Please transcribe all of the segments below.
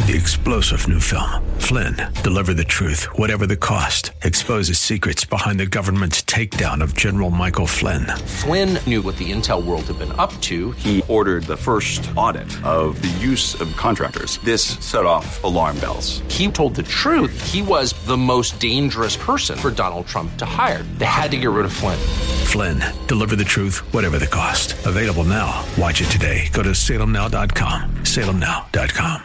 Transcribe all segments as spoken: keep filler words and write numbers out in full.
the explosive new film, Flynn, Deliver the Truth, Whatever the Cost, exposes secrets behind the government's takedown of General Michael Flynn. Flynn knew what the intel world had been up to. He ordered the first audit of the use of contractors. This set off alarm bells. He told the truth. He was the most dangerous person for Donald Trump to hire. They had to get rid of Flynn. Flynn, Deliver the Truth, Whatever the Cost. Available now. Watch it today. Go to salem now dot com. salem now dot com.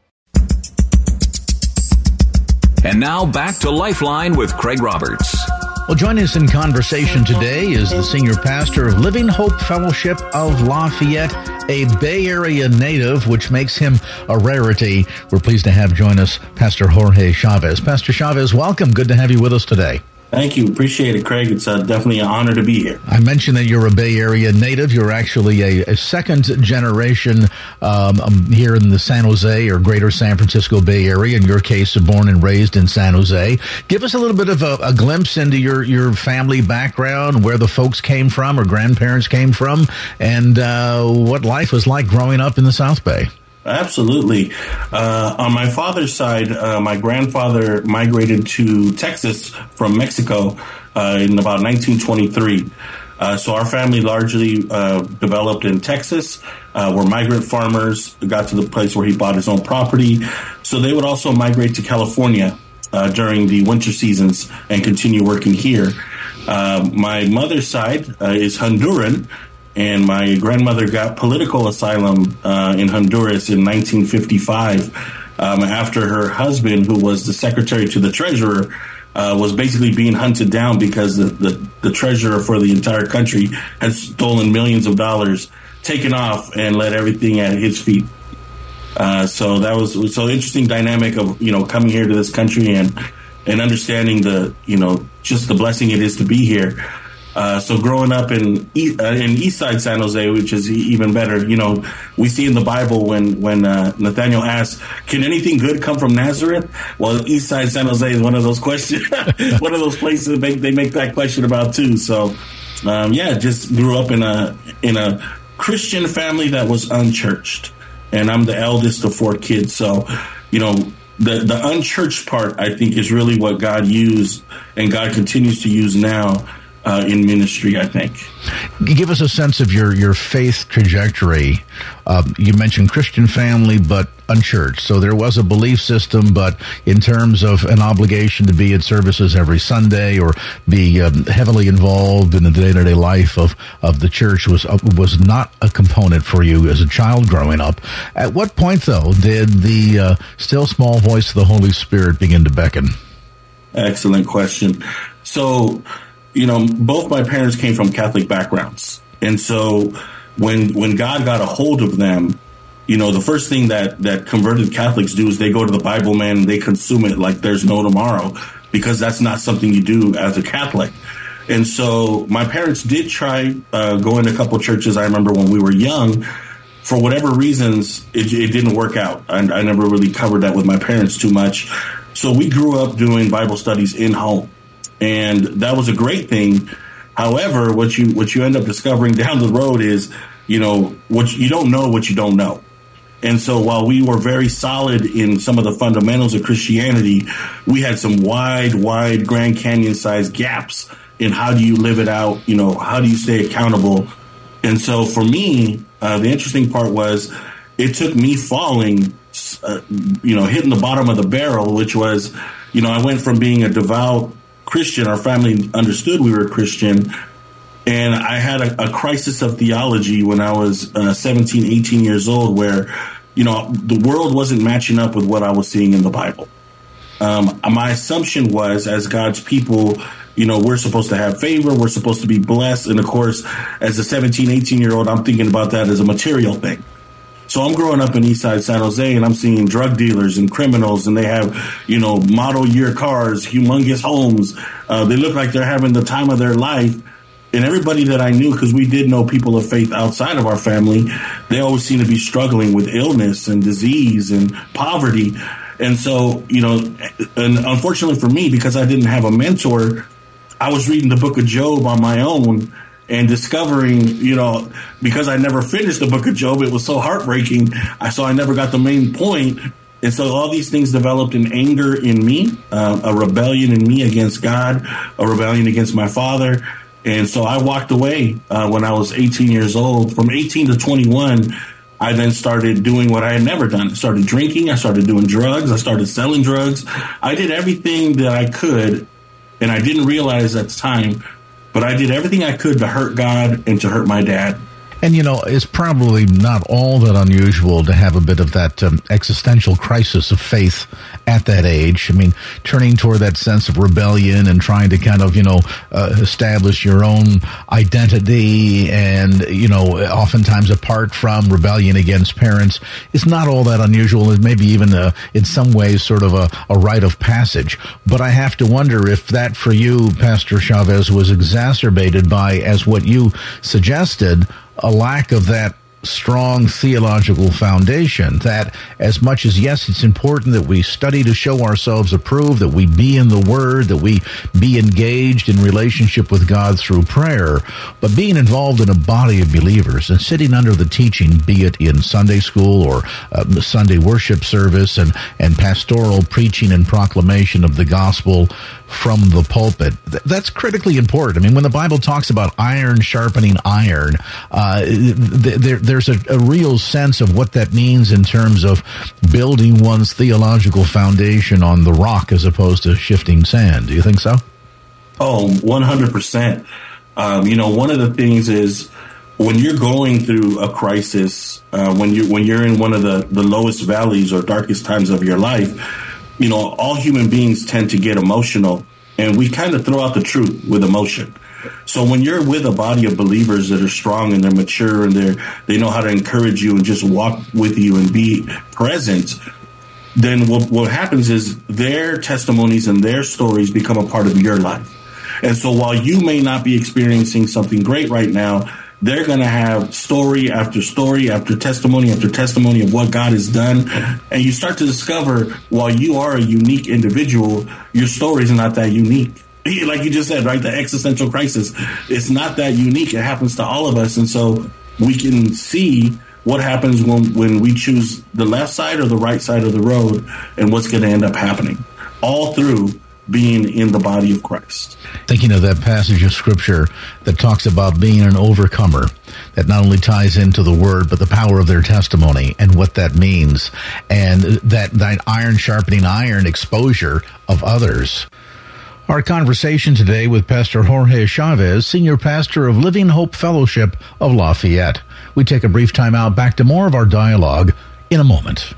And now back to Lifeline with Craig Roberts. Well, joining us in conversation today is the senior pastor of Living Hope Fellowship of Lafayette, a Bay Area native, which makes him a rarity. We're pleased to have join us Pastor Jorge Chavez. Pastor Chavez, welcome. Good to have you with us today. Thank you. Appreciate it, Craig. It's uh, definitely an honor to be here. I mentioned that you're a Bay Area native. You're actually a, a second generation um, um, here in the San Jose or greater San Francisco Bay Area. In your case, born and raised in San Jose. Give us a little bit of a, a glimpse into your, your family background, where the folks came from or grandparents came from, and uh, what life was like growing up in the South Bay. Absolutely. Uh, on my father's side, uh, my grandfather migrated to Texas from Mexico uh, in about nineteen twenty-three. Uh, so our family largely uh, developed in Texas. Uh, we're migrant farmers, got to the place where he bought his own property. So they would also migrate to California uh, during the winter seasons and continue working here. Uh, my mother's side uh, is Honduran. And my grandmother got political asylum uh, in Honduras in nineteen fifty-five um, after her husband, who was the secretary to the treasurer, uh, was basically being hunted down because the, the, the treasurer for the entire country had stolen millions of dollars, taken off, and let everything at his feet. Uh, so that was so interesting dynamic of, you know, coming here to this country and and understanding the, you know, just the blessing it is to be here. Uh, so growing up in uh, in East Side San Jose, which is even better, you know, we see in the Bible when when uh, Nathaniel asks, "Can anything good come from Nazareth?" Well, East Side San Jose is one of those questions, one of those places that make, they make that question about too. So, um, yeah, just grew up in a in a Christian family that was unchurched, and I'm the eldest of four kids. So, you know, the the unchurched part, I think, is really what God used and God continues to use now. Uh, in ministry, I think. Give us a sense of your, your faith trajectory. Uh, you mentioned Christian family, but unchurched. So there was a belief system, but in terms of an obligation to be at services every Sunday or be um, heavily involved in the day-to-day life of, of the church was uh, was not a component for you as a child growing up. At what point, though, did the uh, still small voice of the Holy Spirit begin to beckon? Excellent question. So, you know, both my parents came from Catholic backgrounds. And so when when God got a hold of them, you know, the first thing that, that converted Catholics do is they go to the Bible, man, and they consume it like there's no tomorrow, because that's not something you do as a Catholic. And so my parents did try uh, going to a couple churches. I remember when we were young. For whatever reasons, it, it didn't work out. I, I never really covered that with my parents too much. So we grew up doing Bible studies in home. And that was a great thing. However, what you what you end up discovering down the road is, you know, what you don't know what you don't know. And so while we were very solid in some of the fundamentals of Christianity, we had some wide, wide Grand Canyon-sized gaps in how do you live it out, you know, how do you stay accountable. And so for me, uh, the interesting part was it took me falling, uh, you know, hitting the bottom of the barrel, which was, you know, I went from being a devout Christian, our family understood we were Christian, and I had a, a crisis of theology when I was uh, seventeen, eighteen years old, where, you know, the world wasn't matching up with what I was seeing in the Bible. Um, my assumption was, as God's people, you know, we're supposed to have favor, we're supposed to be blessed, and of course, as a seventeen, eighteen-year-old, I'm thinking about that as a material thing. So I'm growing up in East Side San Jose, and I'm seeing drug dealers and criminals, and they have, you know, model year cars, humongous homes. Uh, they look like they're having the time of their life. And everybody that I knew, because we did know people of faith outside of our family, they always seemed to be struggling with illness and disease and poverty. And so, you know, and unfortunately for me, because I didn't have a mentor, I was reading the book of Job on my own and discovering, you know, because I never finished the book of Job, it was so heartbreaking. I, so I never got the main point. And so all these things developed an anger in me, uh, a rebellion in me against God, a rebellion against my father. And so I walked away uh, when I was eighteen years old. From eighteen to twenty-one, I then started doing what I had never done. I started drinking. I started doing drugs. I started selling drugs. I did everything that I could, and I didn't realize at the time, but I did everything I could to hurt God and to hurt my dad. And, you know, it's probably not all that unusual to have a bit of that um, existential crisis of faith at that age. I mean, turning toward that sense of rebellion and trying to kind of, you know, uh, establish your own identity and, you know, oftentimes apart from rebellion against parents is not all that unusual. It maybe even uh, in some ways sort of a, a rite of passage. But I have to wonder if that for you, Pastor Chavez, was exacerbated by, as what you suggested, a lack of that strong theological foundation, that as much as, yes, it's important that we study to show ourselves approved, that we be in the Word, that we be engaged in relationship with God through prayer, but being involved in a body of believers and sitting under the teaching, be it in Sunday school or uh, Sunday worship service and, and pastoral preaching and proclamation of the gospel from the pulpit, th- that's critically important. I mean, when the Bible talks about iron sharpening iron, uh, th- there, there's a, a real sense of what that means in terms of building one's theological foundation on the rock as opposed to shifting sand. Do you think so? Oh, one hundred percent. Um, you know, one of the things is when you're going through a crisis, uh, when you when you're in one of the, the lowest valleys or darkest times of your life, you know, all human beings tend to get emotional, and we kind of throw out the truth with emotion. So when you're with a body of believers that are strong and they're mature and they're they know how to encourage you and just walk with you and be present, then what, what happens is their testimonies and their stories become a part of your life. And so while you may not be experiencing something great right now, they're going to have story after story after testimony after testimony of what God has done. And you start to discover, while you are a unique individual, your story is not that unique. Like you just said, right? The existential crisis, it's not that unique. It happens to all of us. And so we can see what happens when, when we choose the left side or the right side of the road and what's going to end up happening all through being in the body of Christ. Thinking of that passage of Scripture that talks about being an overcomer, that not only ties into the Word, but the power of their testimony and what that means, and that, that iron sharpening iron exposure of others. Our conversation today with Pastor Jorge Chavez, Senior Pastor of Living Hope Fellowship of Lafayette. We take a brief time out. Back to more of our dialogue in a moment.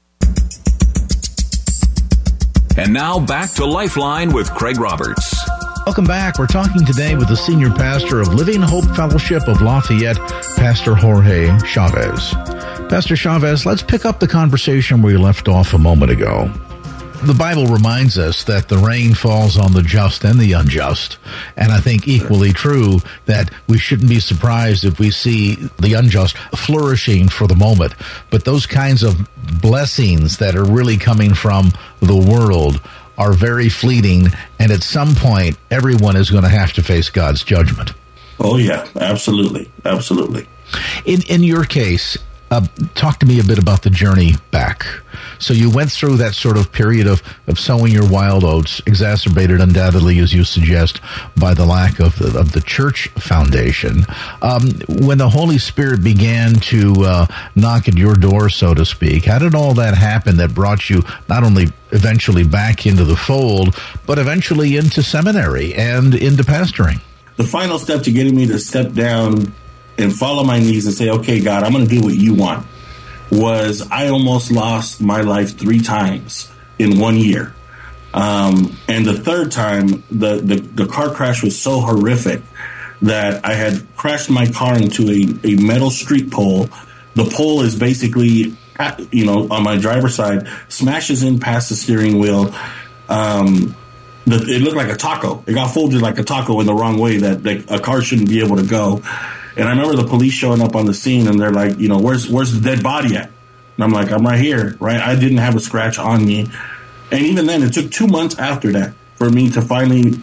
And now back to Lifeline with Craig Roberts. Welcome back. We're talking today with the Senior Pastor of Living Hope Fellowship of Lafayette, Pastor Jorge Chavez. Pastor Chavez, let's pick up the conversation where you left off a moment ago. The Bible reminds us that the rain falls on the just and the unjust. And I think equally true that we shouldn't be surprised if we see the unjust flourishing for the moment. But those kinds of blessings that are really coming from the world are very fleeting. And at some point, everyone is going to have to face God's judgment. Oh, yeah, absolutely. Absolutely. In, in your case, Uh, talk to me a bit about the journey back. So you went through that sort of period of, of sowing your wild oats, exacerbated undoubtedly, as you suggest, by the lack of the, of the church foundation. Um, when the Holy Spirit began to uh, knock at your door, so to speak, how did all that happen that brought you not only eventually back into the fold, but eventually into seminary and into pastoring? The final step to getting me to step down and fall on my knees and say, okay, God, I'm going to do what you want, was I almost lost my life three times in one year. Um, and the third time, the, the, the car crash was so horrific that I had crashed my car into a, a metal street pole. The pole is basically, you know, on my driver's side, smashes in past the steering wheel. Um, the, it looked like a taco. It got folded like a taco in the wrong way that, that a car shouldn't be able to go. And I remember the police showing up on the scene, and they're like, you know, where's where's the dead body at? And I'm like, I'm right here, right? I didn't have a scratch on me. And even then, it took two months after that for me to finally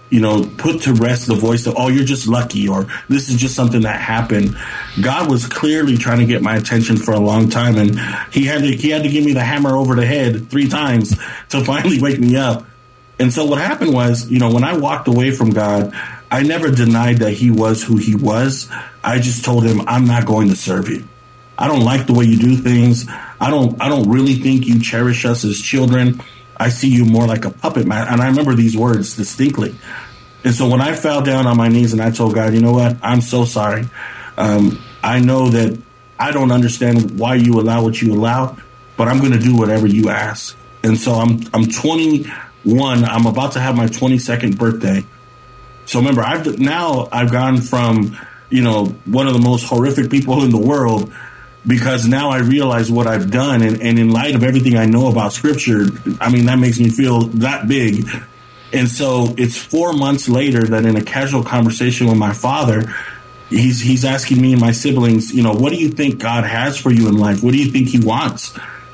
you know, put to rest the voice of, oh, you're just lucky, or this is just something that happened. God was clearly trying to get my attention for a long time, and he had to, he had to give me the hammer over the head three times to finally wake me up. And so what happened was, you know, when I walked away from God, I never denied that he was who he was. I just told him, I'm not going to serve you. I don't like the way you do things. I don't, I don't really think you cherish us as children. I see you more like a puppet man. And I remember these words distinctly. And so when I fell down on my knees and I told God, you know what, I'm so sorry. Um, I know that I don't understand why you allow what you allow, but I'm going to do whatever you ask. And so I'm, I'm twenty-one. I'm about to have my twenty-second birthday. So remember, I've now I've gone from, you know, one of the most horrific people in the world, because now I realize what I've done. And, and in light of everything I know about Scripture, I mean, that makes me feel that big. And so it's four months later that in a casual conversation with my father, he's he's asking me and my siblings, you know, what do you think God has for you in life? What do you think he wants?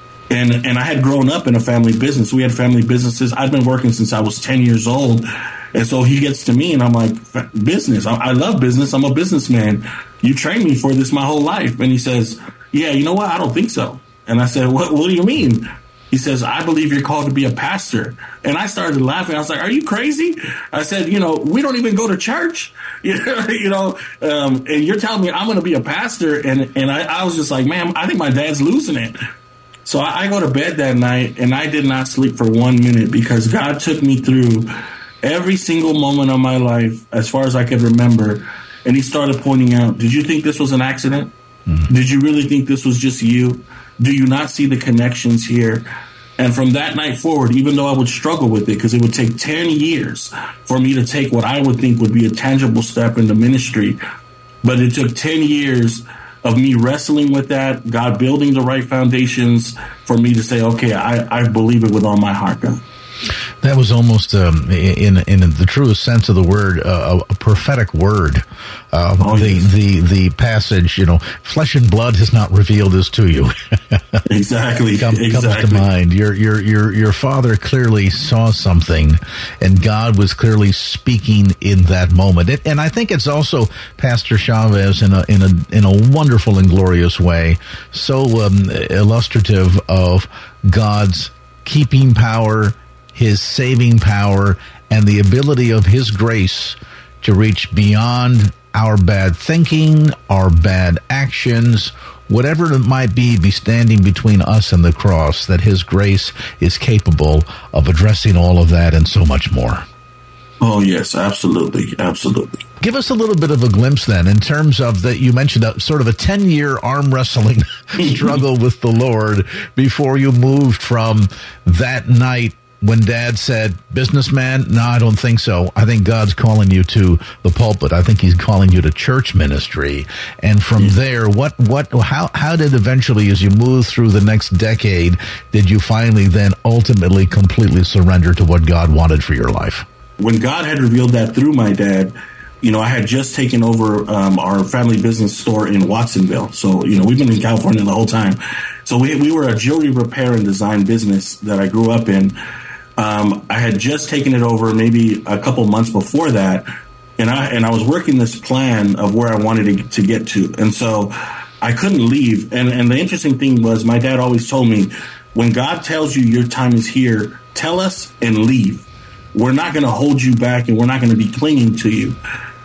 And and I had grown up in a family business. We had family businesses. I've been working since I was ten years old. And so he gets to me and I'm like, business. I, I love business. I'm a businessman. You trained me for this my whole life. And he says, yeah, you know what? I don't think so. And I said, what, what do you mean? He says, I believe you're called to be a pastor. And I started laughing. I was like, are you crazy? I said, you know, we don't even go to church, you know, um, and you're telling me I'm going to be a pastor. And, and I, I was just like, man, I think my dad's losing it. So I, I go to bed that night and I did not sleep for one minute, because God took me through every single moment of my life as far as I could remember. And he started pointing out, did you think this was an accident? Mm-hmm. Did you really think this was just you? Do you not see the connections here? And from that night forward, even though I would struggle with it, because it would take ten years for me to take what I would think would be a tangible step into ministry, but it took ten years of me wrestling with that, God building the right foundations for me to say, okay, I, I believe it with all my heart, God. That was almost, um, in in the truest sense of the word, uh, a prophetic word. Uh, oh, the, yes. the the passage, you know, flesh and blood has not revealed this to you. Exactly. Come, exactly. Comes to mind. Your your your your father clearly saw something, and God was clearly speaking in that moment. It, and I think it's also Pastor Chavez in a in a in a wonderful and glorious way, so um, illustrative of God's keeping power, his saving power, and the ability of his grace to reach beyond our bad thinking, our bad actions, whatever it might be, be standing between us and the cross, that his grace is capable of addressing all of that and so much more. Oh, yes, absolutely, absolutely. Give us a little bit of a glimpse then, in terms of that you mentioned a, sort of a ten-year arm wrestling struggle with the Lord before you moved from that night when Dad said, businessman, no, I don't think so. I think God's calling you to the pulpit. I think he's calling you to church ministry. And from yeah. there, what, what, how, how did eventually, as you moved through the next decade, did you finally then ultimately completely surrender to what God wanted for your life? When God had revealed that through my dad, you know, I had just taken over um, our family business store in Watsonville. So, you know, we've been in California the whole time. So we, we were a jewelry repair and design business that I grew up in. Um, I had just taken it over maybe a couple months before that, and I and I was working this plan of where I wanted to, to get to, and so I couldn't leave. And and the interesting thing was, my dad always told me, when God tells you your time is here, tell us and leave. We're not going to hold you back, and we're not going to be clinging to you.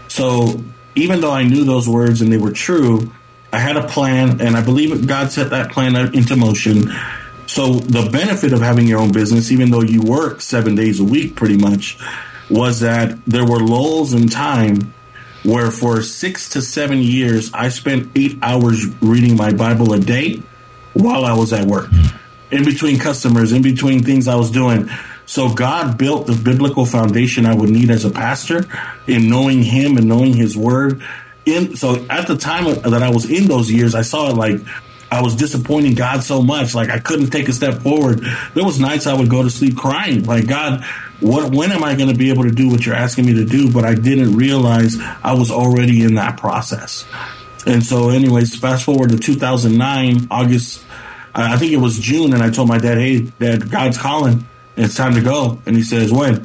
So even though I knew those words and they were true, I had a plan, and I believe God set that plan into motion. So the benefit of having your own business, even though you work seven days a week pretty much, was that there were lulls in time where for six to seven years, I spent eight hours reading my Bible a day while I was at work, in between customers, in between things I was doing. So God built the biblical foundation I would need as a pastor in knowing him and knowing his word. In, so at the time that I was in those years, I saw it like I was disappointing God so much, like I couldn't take a step forward. There was nights I would go to sleep crying, like, God, what, when am I going to be able to do what you're asking me to do? But I didn't realize I was already in that process. And so anyways, fast forward to two thousand nine, August, I think it was June, and I told my dad, hey, Dad, God's calling. It's time to go. And he says, when?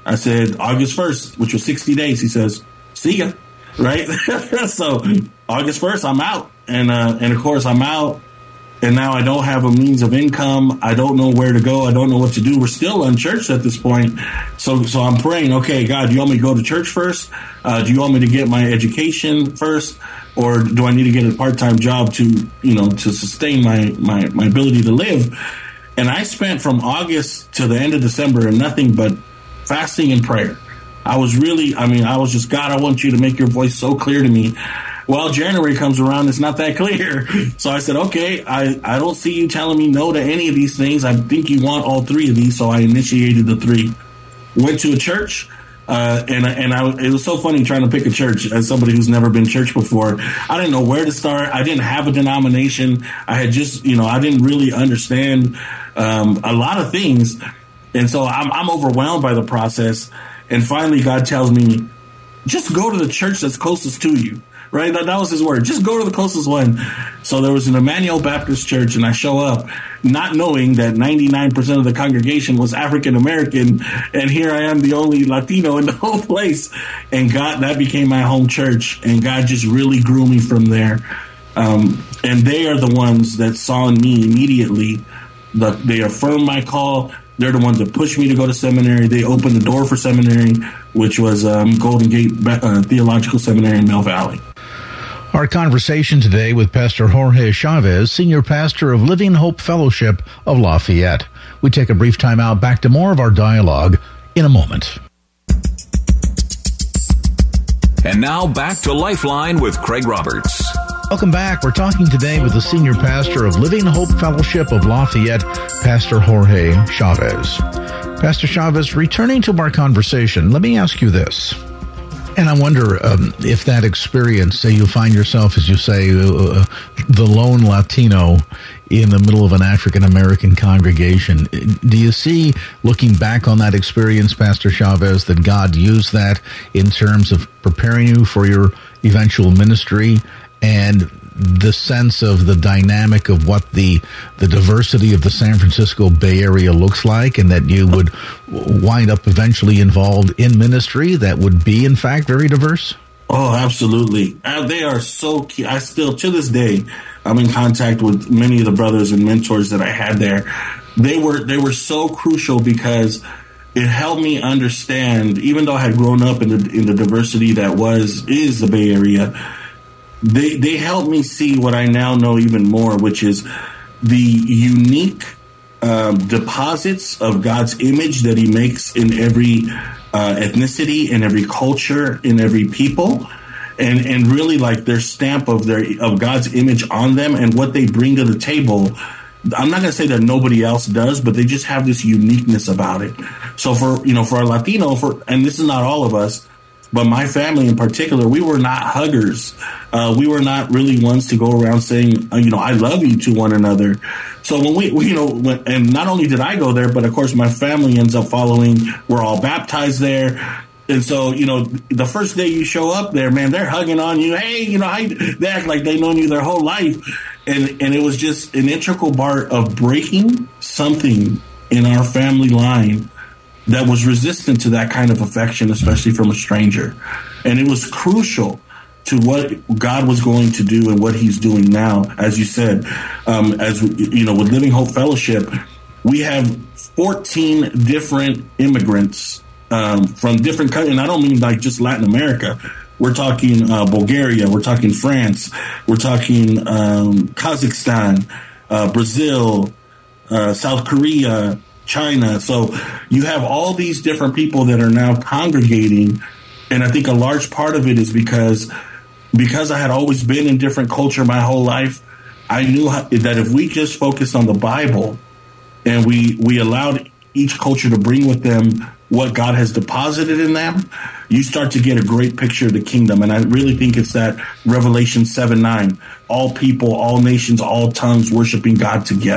I said, August first, which was sixty days. He says, see ya. Right? So August first, I'm out. And, uh, and of course, I'm out. And now I don't have a means of income. I don't know where to go. I don't know what to do. We're still unchurched at this point. So so I'm praying, okay, God, do you want me to go to church first? Uh, do you want me to get my education first? Or do I need to get a part-time job to, you know, to sustain my, my, my ability to live? And I spent from August to the end of December in nothing but fasting and prayer. I was really, I mean, I was just, God, I want you to make your voice so clear to me. Well, January comes around, it's not that clear. So I said, okay, I, I don't see you telling me no to any of these things. I think you want all three of these. So I initiated the three. Went to a church, uh, and, and I, it was so funny trying to pick a church as somebody who's never been church before. I didn't know where to start. I didn't have a denomination. I had just, you know, I didn't really understand um, a lot of things. And so I'm, I'm overwhelmed by the process. And finally, God tells me, just go to the church that's closest to you. Right? That, that was his word. Just go to the closest one. So there was an Emmanuel Baptist church, and I show up not knowing that ninety-nine percent of the congregation was African American, and here I am, the only Latino in the whole place. And God, that became my home church, and God just really grew me from there. Um, and they are the ones that saw in me immediately. The, they affirmed my call. They're the ones that pushed me to go to seminary. They opened the door for seminary, which was um, Golden Gate uh, Theological Seminary in Mill Valley. Our conversation today with Pastor Jorge Chavez, Senior Pastor of Living Hope Fellowship of Lafayette. We take a brief time out. Back to more of our dialogue in a moment. And now back to Lifeline with Craig Roberts. Welcome back. We're talking today with the Senior Pastor of Living Hope Fellowship of Lafayette, Pastor Jorge Chavez. Pastor Chavez, returning to our conversation, let me ask you this. And I wonder um, if that experience, say you find yourself, as you say, uh, the lone Latino in the middle of an African-American congregation, do you see, looking back on that experience, Pastor Chavez, that God used that in terms of preparing you for your eventual ministry and the sense of the dynamic of what the the diversity of the San Francisco Bay Area looks like, and that you would wind up eventually involved in ministry that would be, in fact, very diverse? Oh, absolutely. Uh, they are so key. I still, to this day, I'm in contact with many of the brothers and mentors that I had there. They were they were so crucial because it helped me understand, even though I had grown up in the in the diversity that was is the Bay Area, They they helped me see what I now know even more, which is the unique um, deposits of God's image that he makes in every uh, ethnicity, in every culture, in every people, and and really like their stamp of their of God's image on them and what they bring to the table. I'm not going to say that nobody else does, but they just have this uniqueness about it. So for you know for a Latino, for and this is not all of us, but my family in particular, we were not huggers. Uh, we were not really ones to go around saying, uh, you know, I love you to one another. So when we, we you know, when, and not only did I go there, but of course my family ends up following. We're all baptized there. And so, you know, the first day you show up there, man, they're hugging on you. Hey, you know, I, they act like they've known you their whole life. And, and it was just an integral part of breaking something in our family line that was resistant to that kind of affection, especially from a stranger. And it was crucial to what God was going to do and what he's doing now. As you said, um, as you know, with Living Hope Fellowship, we have fourteen different immigrants um, from different countries. And I don't mean like just Latin America. We're talking uh, Bulgaria. We're talking France. We're talking um, Kazakhstan, uh, Brazil, uh, South Korea, China. So you have all these different people that are now congregating. And I think a large part of it is because because I had always been in different culture my whole life. I knew how, that if we just focused on the Bible and we we allowed each culture to bring with them what God has deposited in them, you start to get a great picture of the kingdom. And I really think it's that Revelation seven nine, all people, all nations, all tongues worshiping God together.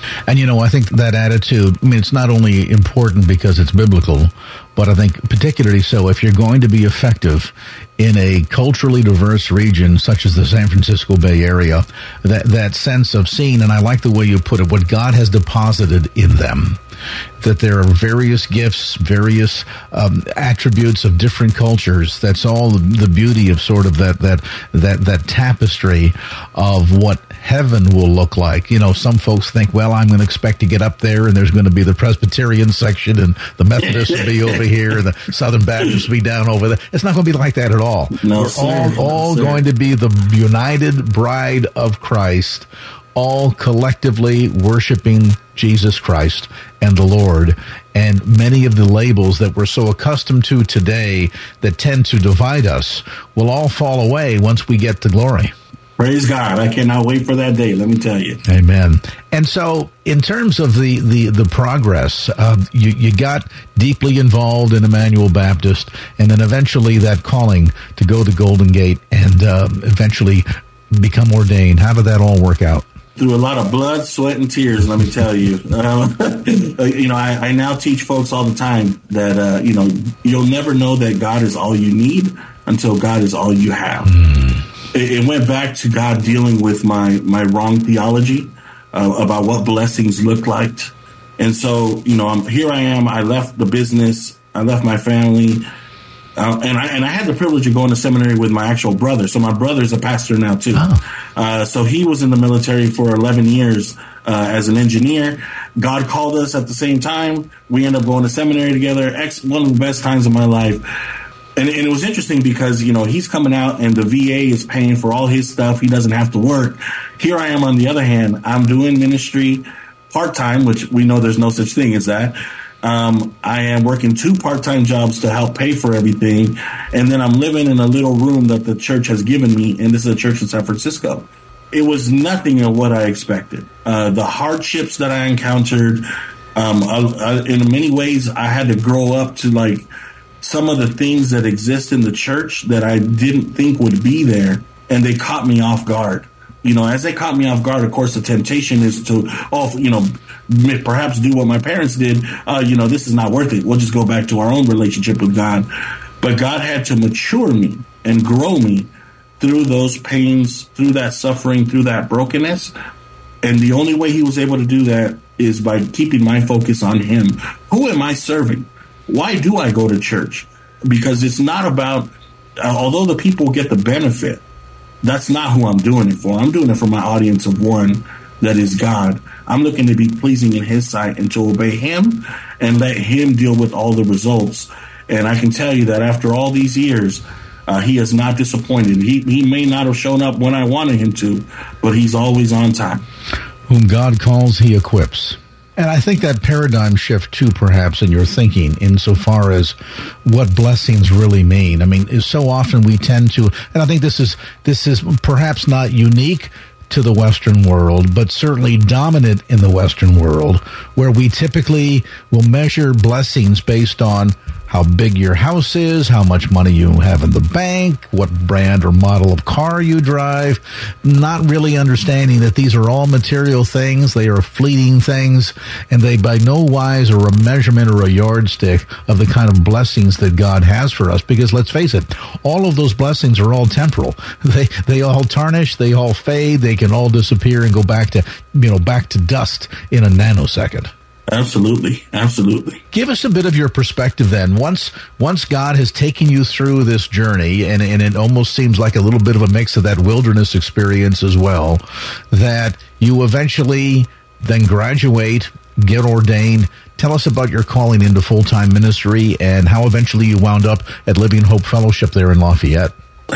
And, you know, I think that attitude, I mean, it's not only important because it's biblical, but I think particularly so if you're going to be effective in a culturally diverse region such as the San Francisco Bay Area, that, that sense of seeing, and I like the way you put it, what God has deposited in them, that there are various gifts, various um, attributes of different cultures. That's all the, the beauty of sort of that, that, that, that tapestry of what heaven will look like. You know, some folks think, well, I'm going to expect to get up there and there's going to be the Presbyterian section and the Methodists will be over here and the Southern Baptists will be down over there. It's not going to be like that at all. No, We're sir. all, No, all sir. going to be the united bride of Christ, all collectively worshiping Jesus Christ and the Lord. And many of the labels that we're so accustomed to today that tend to divide us will all fall away once we get to glory. Praise God. I cannot wait for that day, let me tell you. Amen. And so in terms of the, the, the progress, uh, you, you got deeply involved in Emmanuel Baptist and then eventually that calling to go to Golden Gate and uh, eventually become ordained. How did that all work out? Through a lot of blood, sweat, and tears, let me tell you. Um, you know, I, I now teach folks all the time that, uh, you know, you'll never know that God is all you need until God is all you have. Mm. It, it went back to God dealing with my, my wrong theology uh, about what blessings look like. And so, you know, I'm, here I am. I left the business. I left my family. Uh, and I and I had the privilege of going to seminary with my actual brother. So my brother's a pastor now, too. Oh. Uh, so he was in the military for eleven years uh, as an engineer. God called us at the same time. We ended up going to seminary together. Ex- one of the best times of my life. And, and it was interesting because, you know, he's coming out and the V A is paying for all his stuff. He doesn't have to work. Here I am, on the other hand. I'm doing ministry part-time, which we know there's no such thing as that. Um, I am working two part-time jobs to help pay for everything. And then I'm living in a little room that the church has given me. And this is a church in San Francisco. It was nothing of what I expected. Uh, the hardships that I encountered, um, I, I, in many ways, I had to grow up to like some of the things that exist in the church that I didn't think would be there. And they caught me off guard. You know, as they caught me off guard, of course, the temptation is to, oh, you know, perhaps do what my parents did. Uh, you know, this is not worth it. We'll just go back to our own relationship with God. But God had to mature me and grow me through those pains, through that suffering, through that brokenness. And the only way he was able to do that is by keeping my focus on him. Who am I serving? Why do I go to church? Because it's not about, uh, although the people get the benefit, that's not who I'm doing it for. I'm doing it for my audience of one, that is God. I'm looking to be pleasing in his sight and to obey him and let him deal with all the results. And I can tell you that after all these years, uh, he has not disappointed. He, he may not have shown up when I wanted him to, but he's always on time. Whom God calls, he equips. And I think that paradigm shift, too, perhaps, in your thinking, insofar as what blessings really mean. I mean, so often we tend to, and I think this is this is perhaps not unique to the Western world, but certainly dominant in the Western world, where we typically will measure blessings based on how big your house is, how much money you have in the bank, what brand or model of car you drive, not really understanding that these are all material things, they are fleeting things, and they by no wise are a measurement or a yardstick of the kind of blessings that God has for us. Because let's face it, all of those blessings are all temporal. They they all tarnish, they all fade, they can all disappear and go back to, you know, back to dust in a nanosecond. Absolutely. Absolutely. Give us a bit of your perspective then. Once once God has taken you through this journey, and, and it almost seems like a little bit of a mix of that wilderness experience as well, that you eventually then graduate, get ordained. Tell us about your calling into full-time ministry and how eventually you wound up at Living Hope Fellowship there in Lafayette.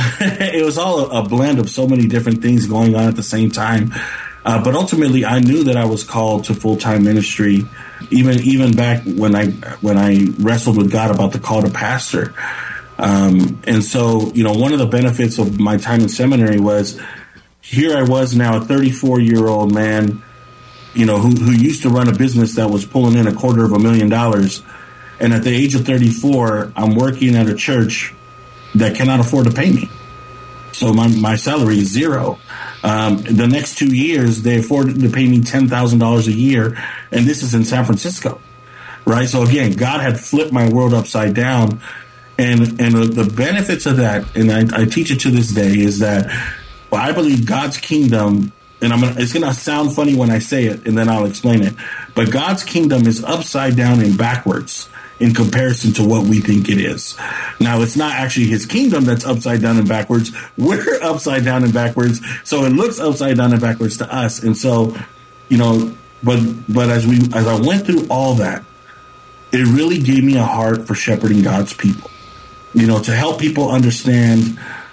It was all a, a blend of so many different things going on at the same time. Uh, but ultimately, I knew that I was called to full-time ministry, even even back when I when I wrestled with God about the call to pastor. Um, and so, you know, one of the benefits of my time in seminary was here I was now, a thirty-four-year-old man, you know, who, who used to run a business that was pulling in a quarter of a million dollars. And at the age of thirty-four, I'm working at a church that cannot afford to pay me. So my, my salary is zero. Um, the next two years, they afforded to pay me ten thousand dollars a year, and this is in San Francisco, right? So again, God had flipped my world upside down, and and the benefits of that, and I, I teach it to this day, is that well, I believe God's kingdom, and I'm gonna, it's going to sound funny when I say it, and then I'll explain it, but God's kingdom is upside down and backwards in comparison to what we think it is. Now, it's not actually his kingdom that's upside down and backwards. We're upside down and backwards, so it looks upside down and backwards to us. And so, you know, but but as we as I went through all that, it really gave me a heart for shepherding God's people. You know, to help people understand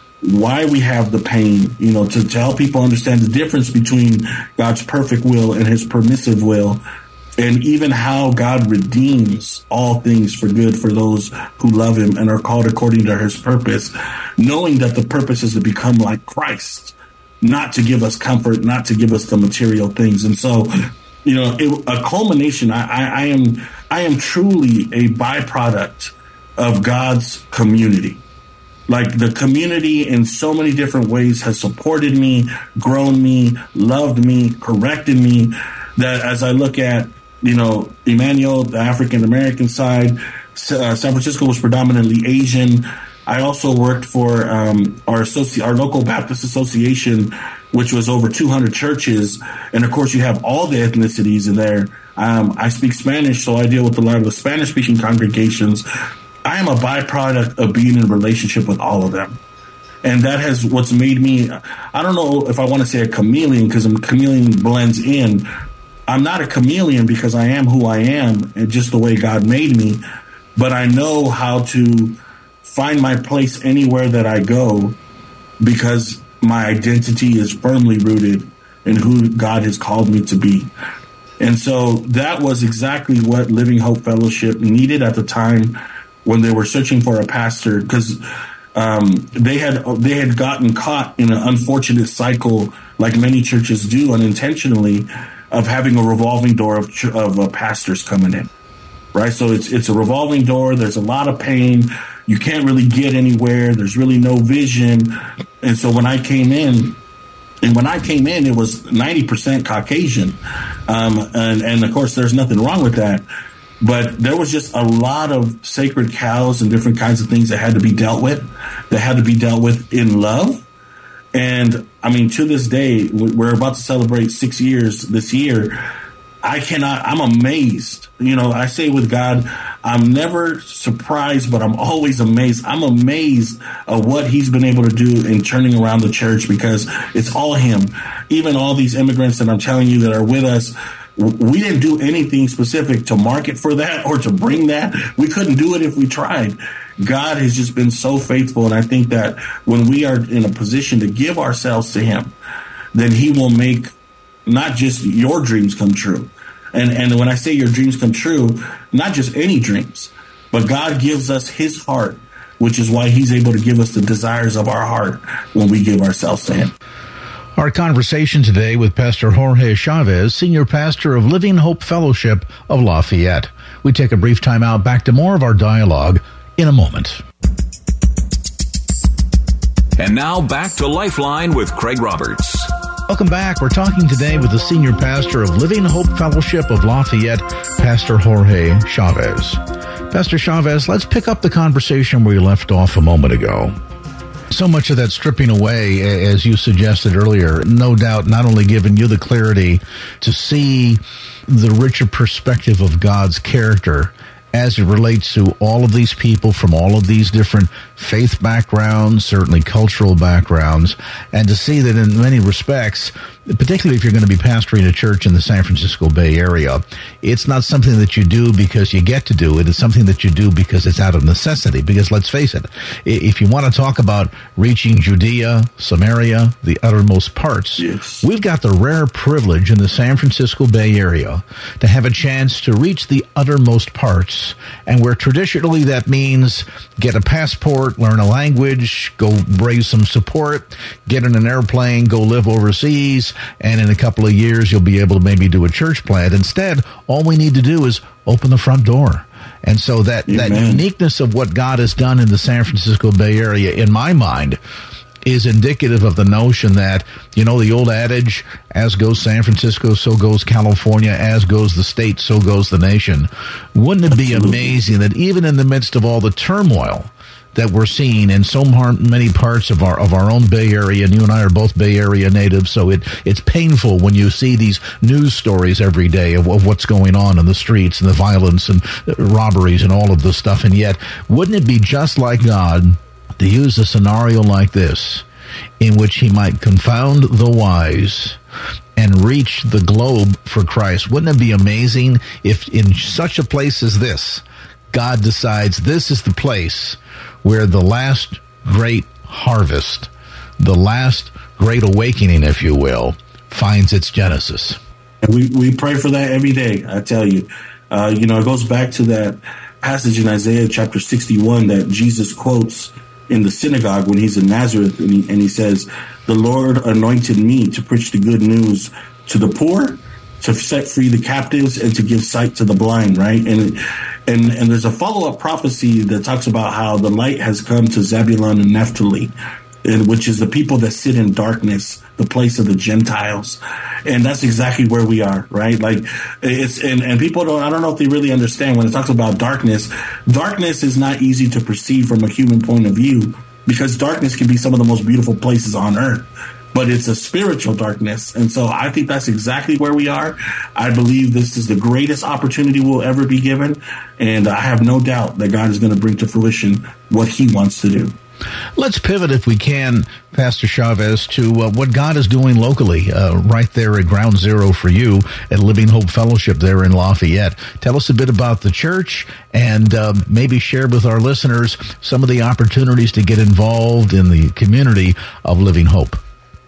why we have the pain, you know, to, to help people understand the difference between God's perfect will and his permissive will, and even how God redeems all things for good for those who love him and are called according to his purpose, knowing that the purpose is to become like Christ, not to give us comfort, not to give us the material things. And so, you know, it, a culmination, I, I, I am I am truly a byproduct of God's community. Like, the community in so many different ways has supported me, grown me, loved me, corrected me, that as I look at, you know, Emmanuel, the African-American side, uh, San Francisco was predominantly Asian. I also worked for um, our associ- our local Baptist Association, which was over two hundred churches. And, of course, you have all the ethnicities in there. Um, I speak Spanish, so I deal with a lot of the Spanish-speaking congregations. I am a byproduct of being in a relationship with all of them. And that has what's made me, I don't know if I want to say a chameleon, because a chameleon blends in. I'm not a chameleon because I am who I am and just the way God made me. But I know how to find my place anywhere that I go because my identity is firmly rooted in who God has called me to be. And so that was exactly what Living Hope Fellowship needed at the time when they were searching for a pastor, because um, they had they had gotten caught in an unfortunate cycle, like many churches do unintentionally, of having a revolving door of, of uh, pastors coming in, right? So it's it's a revolving door. There's a lot of pain. You can't really get anywhere. There's really no vision. And so when I came in, and when I came in, it was ninety percent Caucasian. Um, and, and, of course, there's nothing wrong with that. But there was just a lot of sacred cows and different kinds of things that had to be dealt with, that had to be dealt with in love. And, I mean, to this day, we're about to celebrate six years this year. I cannot, I'm amazed. You know, I say with God, I'm never surprised, but I'm always amazed. I'm amazed at what he's been able to do in turning around the church, because it's all him. Even all these immigrants that I'm telling you that are with us, we didn't do anything specific to market for that or to bring that. We couldn't do it if we tried. God has just been so faithful. And I think that when we are in a position to give ourselves to him, then he will make not just your dreams come true. And and when I say your dreams come true, not just any dreams, but God gives us his heart, which is why he's able to give us the desires of our heart when we give ourselves to him. Our conversation today with Pastor Jorge Chavez, Senior Pastor of Living Hope Fellowship of Lafayette. We take a brief time out. Back to more of our dialogue in a moment. And now back to Lifeline with Craig Roberts. Welcome back. We're talking today with the Senior Pastor of Living Hope Fellowship of Lafayette, Pastor Jorge Chavez. Pastor Chavez, let's pick up the conversation where you left off a moment ago. So much of that stripping away, as you suggested earlier, no doubt not only giving you the clarity to see the richer perspective of God's character as it relates to all of these people from all of these different faith backgrounds, certainly cultural backgrounds, and to see that in many respects, particularly if you're going to be pastoring a church in the San Francisco Bay Area, it's not something that you do because you get to do it. It's something that you do because it's out of necessity. Because let's face it, if you want to talk about reaching Judea, Samaria, the uttermost parts, yes, we've got the rare privilege in the San Francisco Bay Area to have a chance to reach the uttermost parts, and where traditionally that means get a passport, learn a language, go raise some support, get in an airplane, go live overseas, and in a couple of years you'll be able to maybe do a church plant. Instead, all we need to do is open the front door. And so that, that uniqueness of what God has done in the San Francisco Bay Area, in my mind, is indicative of the notion that, you know, the old adage, as goes San Francisco, so goes California, as goes the state, so goes the nation. Wouldn't it be amazing that even in the midst of all the turmoil that we're seeing in so many parts of our of our own Bay Area, and you and I are both Bay Area natives, so it it's painful when you see these news stories every day of, of what's going on in the streets and the violence and robberies and all of this stuff, and yet wouldn't it be just like God to use a scenario like this in which he might confound the wise and reach the globe for Christ? Wouldn't it be amazing if in such a place as this, God decides this is the place where the last great harvest, the last great awakening, if you will, finds its genesis? And we, we pray for that every day, I tell you. Uh, you know, it goes back to that passage in Isaiah chapter sixty-one that Jesus quotes in the synagogue when he's in Nazareth, and he, and he says, "The Lord anointed me to preach the good news to the poor, to set free the captives, and to give sight to the blind," right? And and and there's a follow-up prophecy that talks about how the light has come to Zebulun and Naphtali, and which is the people that sit in darkness, the place of the Gentiles. And that's exactly where we are, right? Like it's, and, and people don't, I don't know if they really understand when it talks about darkness. Darkness is not easy to perceive from a human point of view, because darkness can be some of the most beautiful places on earth, but it's a spiritual darkness. And so I think that's exactly where we are. I believe this is the greatest opportunity we'll ever be given. And I have no doubt that God is going to bring to fruition what he wants to do. Let's pivot, if we can, Pastor Chavez, to uh, what God is doing locally, uh, right there at Ground Zero for you at Living Hope Fellowship there in Lafayette. Tell us a bit about the church, and uh, maybe share with our listeners some of the opportunities to get involved in the community of Living Hope.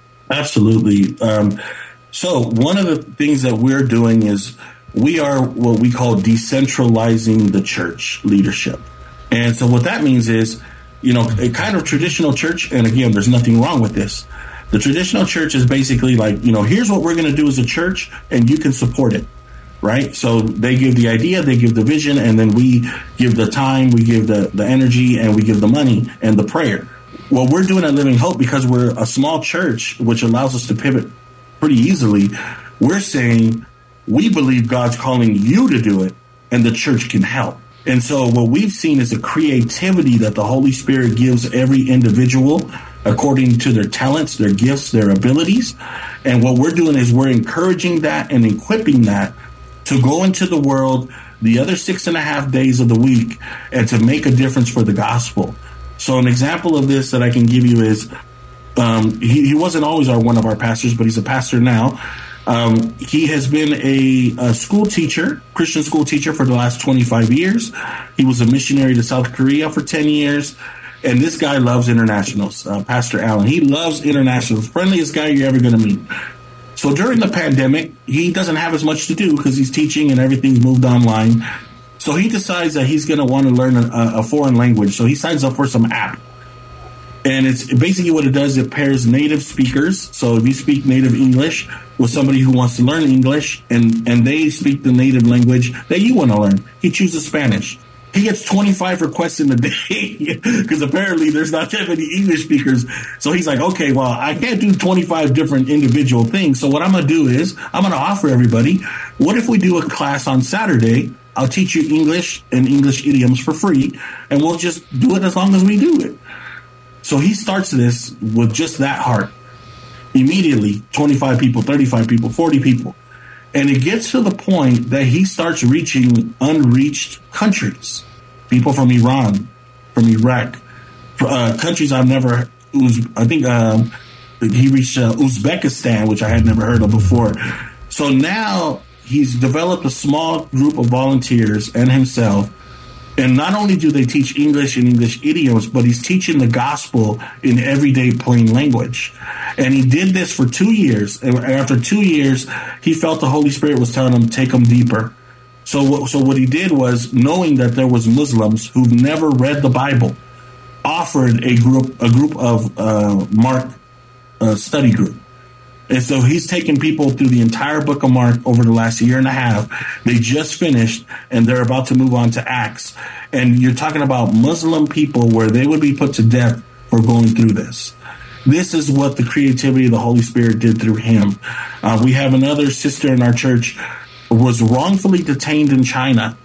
Absolutely. Um, so one of the things that we're doing is we are what we call decentralizing the church leadership. And so what that means is, you know, a kind of traditional church, and again, there's nothing wrong with this. The traditional church is basically like, you know, here's what we're going to do as a church, and you can support it, right? So they give the idea, they give the vision, and then we give the time, we give the, the energy, and we give the money and the prayer. What we're doing at Living Hope, because we're a small church, which allows us to pivot pretty easily, we're saying we believe God's calling you to do it, and the church can help. And so what we've seen is a creativity that the Holy Spirit gives every individual according to their talents, their gifts, their abilities. And what we're doing is we're encouraging that and equipping that to go into the world the other six and a half days of the week and to make a difference for the gospel. So an example of this that I can give you is um, he, he wasn't always our one of our pastors, but he's a pastor now. Um, he has been a, a school teacher, Christian school teacher for the last twenty-five years. He was a missionary to South Korea for ten years. And this guy loves internationals, uh, Pastor Allen. He loves internationals, friendliest guy you're ever going to meet. So during the pandemic, he doesn't have as much to do because he's teaching and everything's moved online. So he decides that he's going to want to learn a, a foreign language. So he signs up for some app. And it's basically what it does, it pairs native speakers. So if you speak native English with somebody who wants to learn English and, and they speak the native language that you want to learn, he chooses Spanish. He gets twenty-five requests in a day because apparently there's not that many English speakers. So he's like, okay, well, I can't do twenty-five different individual things. So what I'm going to do is I'm going to offer everybody, what if we do a class on Saturday? I'll teach you English and English idioms for free, and we'll just do it as long as we do it. So he starts this with just that heart. Immediately, twenty-five people, thirty-five people, forty people. And it gets to the point that he starts reaching unreached countries. People from Iran, from Iraq, uh, countries I've never, I think um, he reached uh, Uzbekistan, which I had never heard of before. So now he's developed a small group of volunteers and himself. And not only do they teach English and English idioms, but he's teaching the gospel in everyday plain language. And he did this for two years. And after two years, he felt the Holy Spirit was telling him, take him deeper. So, so what he did was, knowing that there was Muslims who've never read the Bible, offered a group a group of uh, Mark uh, study group. And so he's taken people through the entire book of Mark over the last year and a half. They just finished, and they're about to move on to Acts. And you're talking about Muslim people where they would be put to death for going through this. This is what the creativity of the Holy Spirit did through him. Uh, we have another sister in our church was wrongfully detained in China.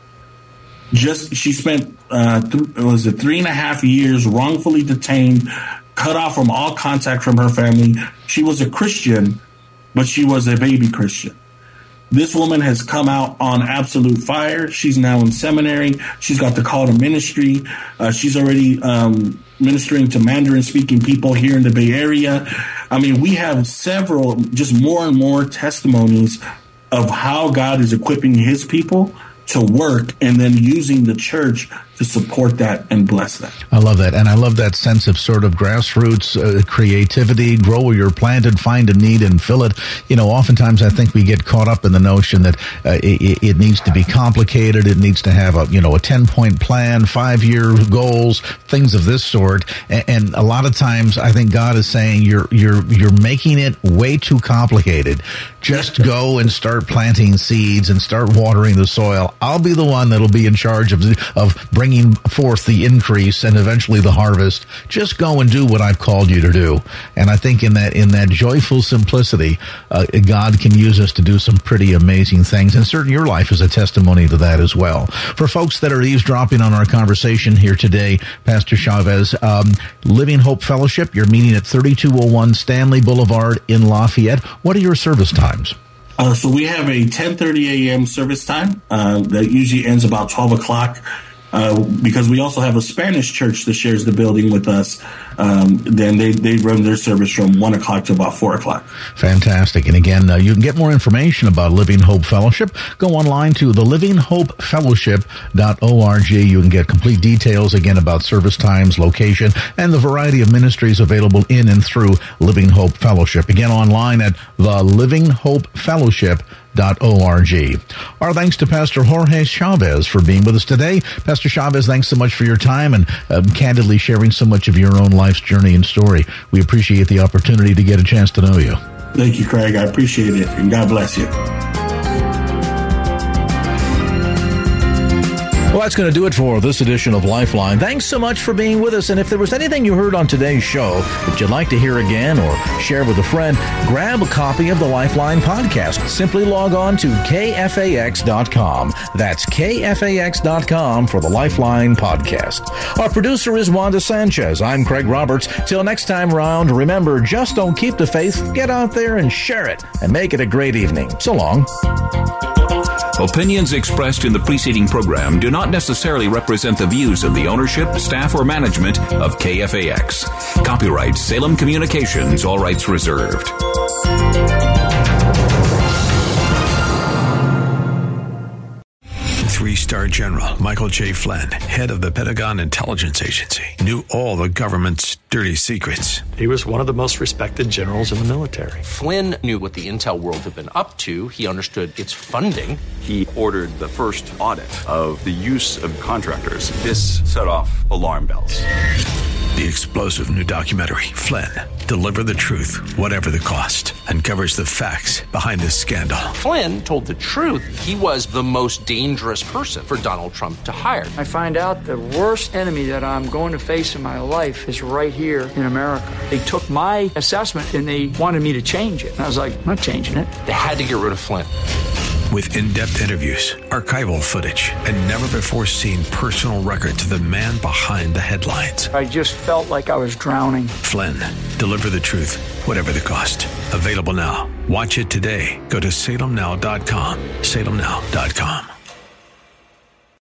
Just she spent uh, th- was it three and a half years wrongfully detained, cut off from all contact from her family. She was a Christian, but she was a baby Christian. This woman has come out on absolute fire. She's now in seminary. She's got the call to ministry. Uh, she's already um, ministering to Mandarin-speaking people here in the Bay Area. I mean, we have several, just more and more testimonies of how God is equipping his people to work and then using the church to support that and bless that. I love that. And I love that sense of sort of grassroots uh, creativity, grow where you're planted, find a need and fill it. You know, oftentimes I think we get caught up in the notion that uh, it, it needs to be complicated. It needs to have a, you know, a ten point plan, five year goals, things of this sort. And, and a lot of times I think God is saying you're, you're, you're making it way too complicated. Just go and start planting seeds and start watering the soil. I'll be the one that'll be in charge of, of bringing forth the increase and eventually the harvest. Just go and do what I've called you to do. And I think in that in that joyful simplicity, uh, God can use us to do some pretty amazing things. And certainly your life is a testimony to that as well. For folks that are eavesdropping on our conversation here today, Pastor Chavez, um, Living Hope Fellowship, you're meeting at thirty-two oh one Stanley Boulevard in Lafayette. What are your service times? Uh, so we have a ten thirty a.m. service time uh, that usually ends about twelve o'clock. Uh, because we also have a Spanish church that shares the building with us. Um, then they, they run their service from one o'clock to about four o'clock. Fantastic. And again, uh, you can get more information about Living Hope Fellowship. Go online to the living hope fellowship dot org. You can get complete details, again, about service times, location, and the variety of ministries available in and through Living Hope Fellowship. Again, online at the living hope fellowship dot org. Our thanks to Pastor Jorge Chavez for being with us today. Pastor Chavez, thanks so much for your time and uh, candidly sharing so much of your own life's journey and story. We appreciate the opportunity to get a chance to know you. Thank you, Craig. I appreciate it, and God bless you. Well, that's going to do it for this edition of Lifeline. Thanks so much for being with us. And if there was anything you heard on today's show that you'd like to hear again or share with a friend, grab a copy of the Lifeline podcast. Simply log on to K F A X dot com. That's K F A X dot com for the Lifeline podcast. Our producer is Wanda Sanchez. I'm Craig Roberts. Till next time around, remember, just don't keep the faith. Get out there and share it and make it a great evening. So long. Opinions expressed in the preceding program do not necessarily represent the views of the ownership, staff, or management of K F A X. Copyright Salem Communications, all rights reserved. Three-star General Michael J. Flynn, head of the Pentagon Intelligence Agency, knew all the government's dirty secrets. He was one of the most respected generals in the military. Flynn knew what the intel world had been up to. He understood its funding. He ordered the first audit of the use of contractors. This set off alarm bells. The explosive new documentary, Flynn, Deliver the Truth, Whatever the Cost, uncovers the facts behind this scandal. Flynn told the truth. He was the most dangerous person for Donald Trump to hire. I find out the worst enemy that I'm going to face in my life is right here in America. They took my assessment and they wanted me to change it. And I was like, I'm not changing it. They had to get rid of Flynn. With in-depth interviews, archival footage, and never-before-seen personal records of the man behind the headlines. I just felt like I was drowning. Flynn, Deliver the Truth, Whatever the Cost. Available now. Watch it today. Go to salem now dot com. salem now dot com.